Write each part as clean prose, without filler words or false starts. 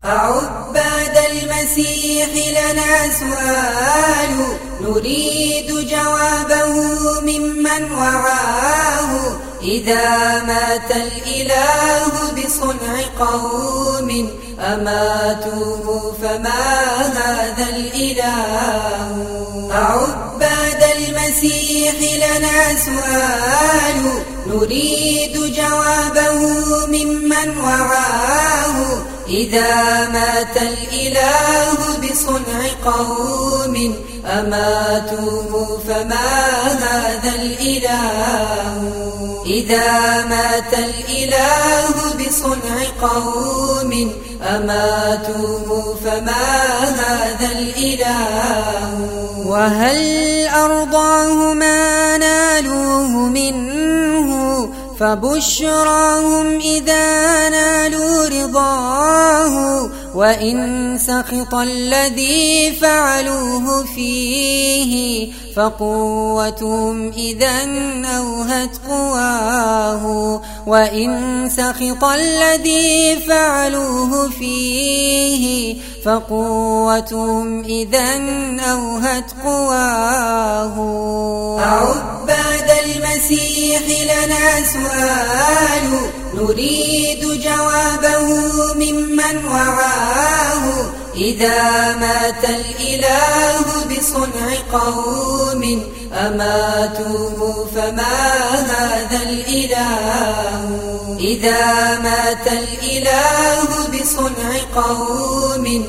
عباد المسيح لنا سؤال نريد جوابه ممن وعاه. إذا مات الإله بصنع قوم أماتوه فما هذا الإله؟ عباد المسيح لنا سؤال نريد جوابه ممن وعاه. إذا مات الإله بصنع قوم أماتوه فما هذا الإله؟ إذا مات الإله بصنع قوم أماتوه فما هذا الإله؟ وهل أرضاه ما نالوه منه فبشراهم إذا نالوا رضاه. وإن سخط الذي فعلوه فيه فقوتهم إذا أوهت قواه. وإن سخط الذي فعلوه فيه فقوتهم إذا أوهت قواه. عباد المسيح لنا سؤال نريد جوابه ممن وعاه. إذا مات الإله بصنع قوم أماتوه فما هذا الإله؟ إذا مات الإله بصنع قوم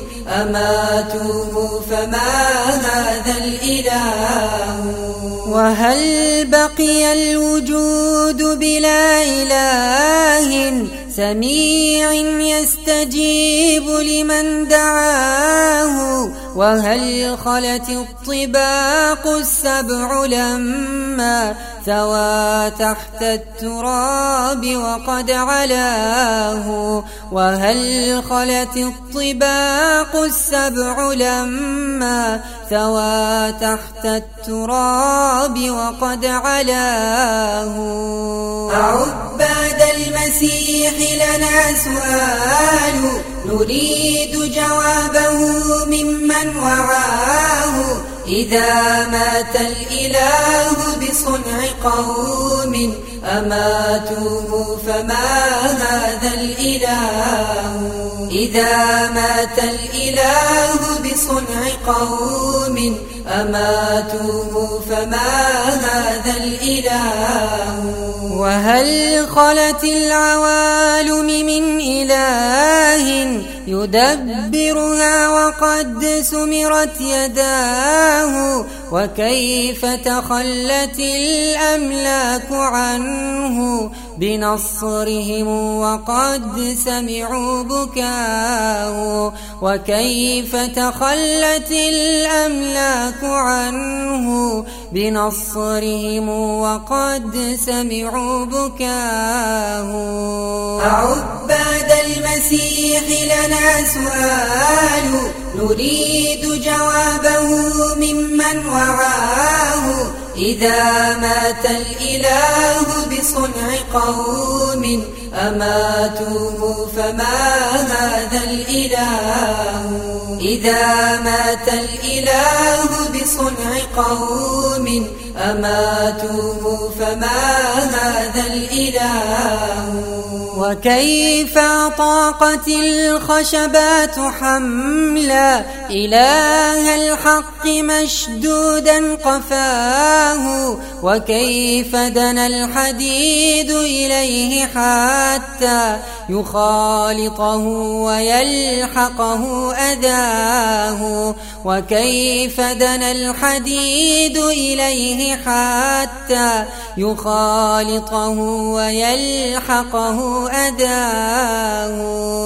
أماتوه فما هذا الإله؟ وهل بقي الوجود بلا إله سميع يستجيب لمن دعاه؟ وهل خلت الطباق السبع لما ثوى تحت التراب وقد علاه؟ وهل خلت الطباق السبع لما ثوى تحت التراب وقد علاه؟ عباد المسيح لنا سؤال نريد جوابه ممن وعاه. إذا مات الإله بصنع قوم أماتوه فما هذا الإله؟ إذا مات الإله بصنع قوم أماتوه فما هذا الإله؟ وهل خلت العوالم من إله يدبرها وقد سمرت يداه؟ وكيف تخلت الأملاك عنه بنصرهم وقد سمعوا بكاه؟ وكيف تخلت الأملاك عنه بنصرهم وقد سمعوا بكاه؟ عباد المسيح لنا سؤال نريد جوابه ممن وعاه. إذا مات الإله بصنع قوم أماتوه فما هذا الإله؟ إذا مات الإله بصنع قوم أماتوه فما هذا الإله؟ وكيف طاقت الخشبات حملا إله الحق مشدودا قفاه؟ وكيف دنا الحديد إليه حتى يخالطه ويلحقه أذاه؟ وكيف دنا الحديد إليه حتى يخالطه ويلحقه أذاه؟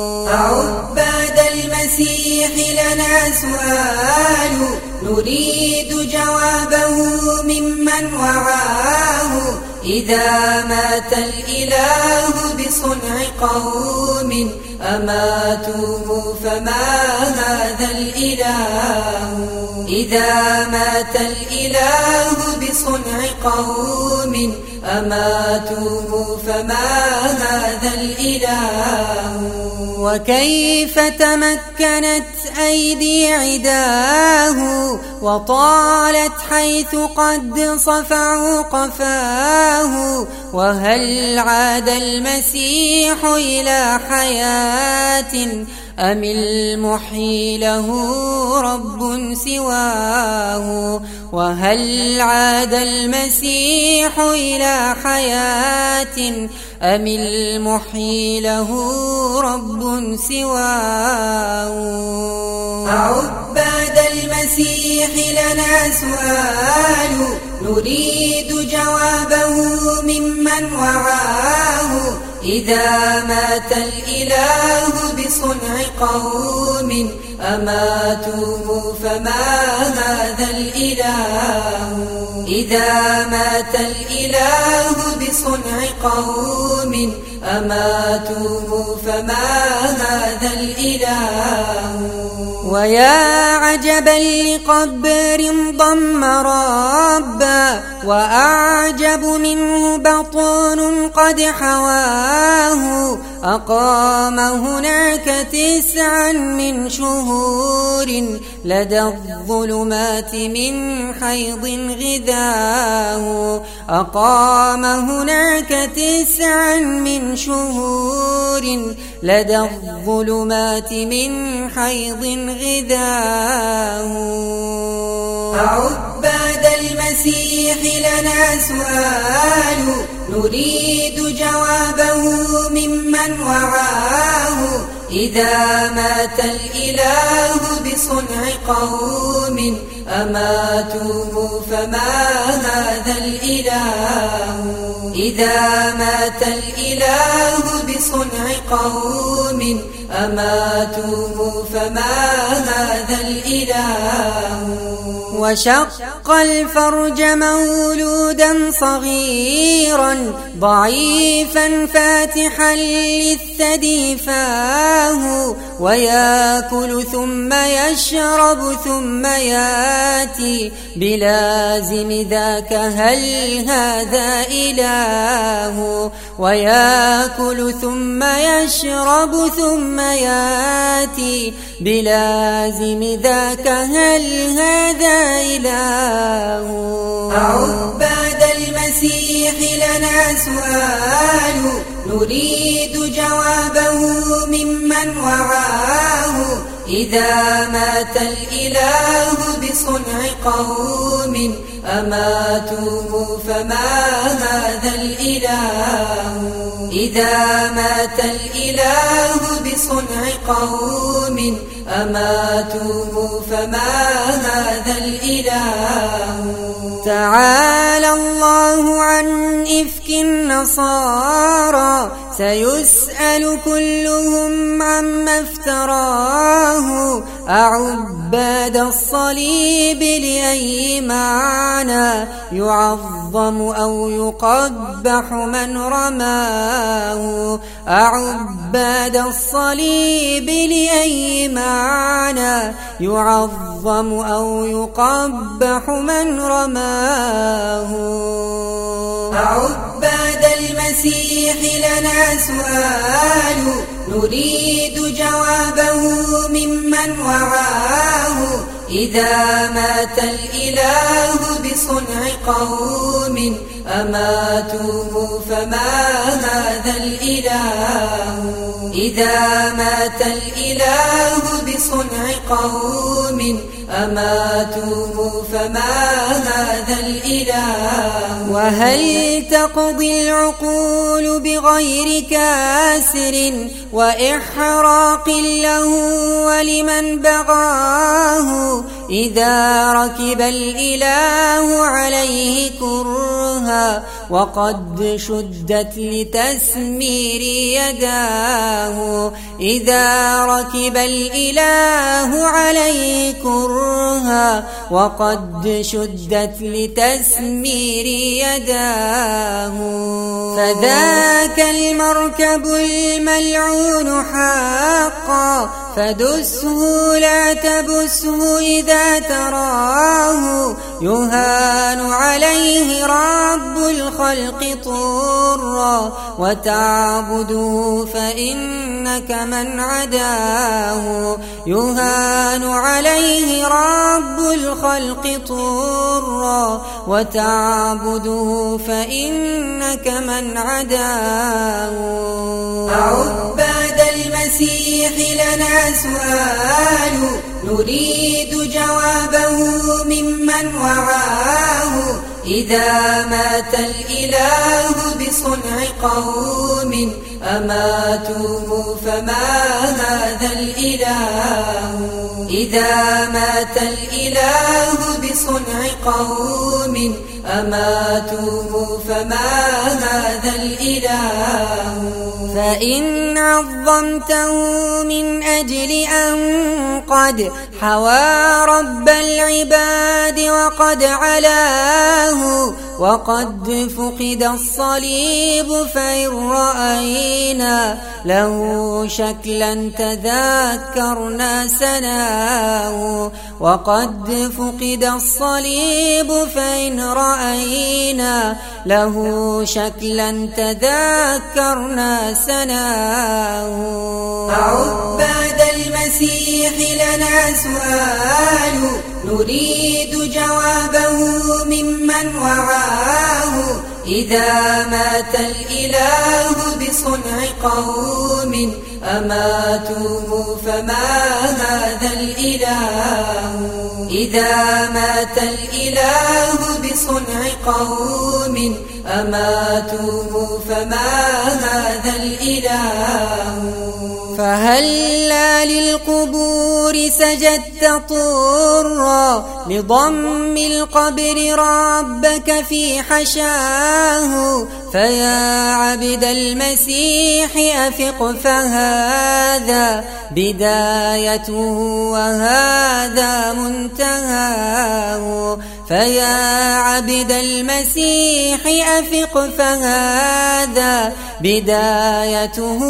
عباد المسيح لنا سؤال نريد جوابه ممن وعاه. إذا مات الإله بصنع قوم أماتوه فما هذا الإله؟ إذا مات الإله بصنع قوم أماتوه فما هذا الإله؟ وكيف تمكنت أيدي عداه وطالت حيث قد صفعوا قفاه. وهل عاد المسيح إلى حياة أم المحيي له رب سواه؟ وهل عاد المسيح إلى حياة أم المحيي له رب سواه؟ عباد المسيح لنا سؤال نريد جوابه ممن وعاه. إذا مات الإله بصنع قوم أماتوه فما هذا الإله؟ إذا مات الإله بصنع قوم أماتوه فما هذا الإله؟ ويا عجبا لقبر ضم ربا وأعجب منه بطن قد حواه. أقام هناك 9 من شهور لدى الظلمات من حيض غذاه. أقام هناك 9 من شهور لدى الظلمات من حيض غذاه. عباد المسيح لنا سؤال نريد جوابه ممن وعاه. إذا مات الإله بصنع قوم أماتوه فما هذا الإله؟ إذا مات الإله بصنع قوم أماتوه فما هذا الإله؟ وشق الفرج مولودا صغيرا ضعيفا فاتحا للثدي فاه. ويأكل ثم يشرب ثم ياتي بلازم ذاك هل هذا إله؟ ويأكل ثم يشرب ثم ياتي بلازم ذاك هل هذا إله؟ عباد المسيح لنا سؤال نريد جوابه ممن وعاه. إذا مات الإله بصنع قوم أماتوه فما هذا الإله؟ إذا مات الإله بصنع قوم أماتوه فما هذا الإله؟ تعالى الله عن إفك النصارى سيسأل كلهم عما افتراه. أعباد الصليب لأي معنى يعظم أو يقبح من رماه؟ أعباد الصليب لأي معنى يعظم أو يقبح من رماه؟ عباد المسيح لنا سؤال نريد جوابه ممن وعاه. إذا مات الإله بصنع قوم أماتوه فما هذا الإله؟ إذا مات الإله بصنع قوم أماتوه فما هذا الإله؟ وهل تقضي العقول بغير كاسر وإحراق له ولمن بغاه؟ إذا ركب الإله عليه كرها وقد شدت لتسمير يداه. إذا ركب الإله عليه كرها وقد شدت لتسمير يداه. فذاك المركب الملعون حقا فدسه لا تبسه إذا تراه. يهان عليه رب الخلق الخلق طرا وتعبده فإنك من عداه يهان عليه رب الخلق طرا وتعبده فإنك من عداه. عباد المسيح لنا سؤال نريد جوابه ممن وعاه إذا مات الإله بصنع قوم أماتوه فما هذا الإله إذا مات الإله بصنع قوم أماتوه فما هذا الإله فإن عظمته من أجل أن قد حوى رب العباد وقد علاه وقد فقد الصليب فإن رأينا له شكلا تذكرنا سناه وقد فقد الصليب فإن رأينا له شكلا تذكرنا سناه. عباد المسيح لنا سؤال نريد جوابه ممن وعاه إذا مات الإله بصنع قوم أماتوه فما هذا الإله إذا مات الإله بصنع قوم أماتوه فما هذا الإله فهلا للقبور سجدت طرا لضم القبر ربك في حشاه فيا عبد المسيح أفق فهذا بدايته وهذا منتهاه فيا عبد المسيح أفق فهذا بدايته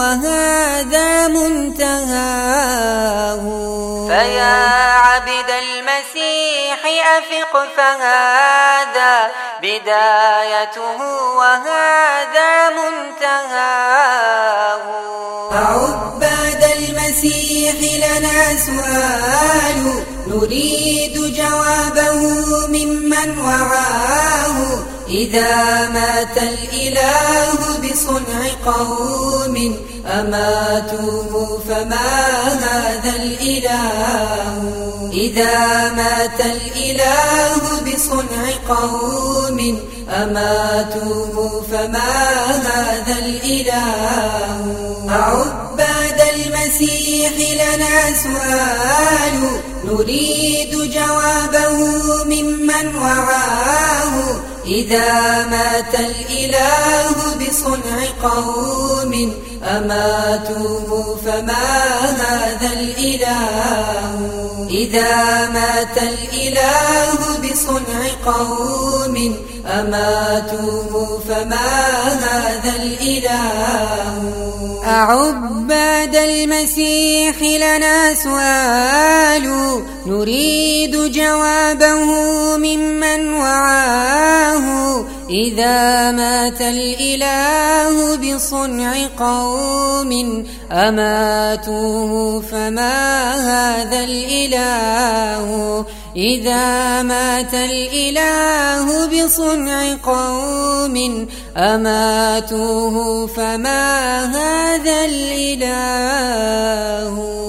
وهذا منتهاه فيا عبد المسيح أفق فهذا بدايته وهذا منتهاه. عباد المسيح لنا سؤال نريد جوابه ممن وعاه إذا مات الإله بصنع قوم أماتوه فما هذا الإله إذا مات الإله بصنع قوم أماتوه فما هذا الإله. عباد المسيح لنا سؤال نريد جوابه ممن وعاه إذا مات الإله بصنع قوم أماتوه فما هذا الإله إذا مات الإله بصنع قوم أماتوه فما هذا الإله. عباد المسيح لنا سؤال نريد جوابه ممن وعاه إذا مات الإله بصنع قوم أماتوه فما هذا الإله إذا مات الإله بصنع قوم أماتوه فما هذا الإله.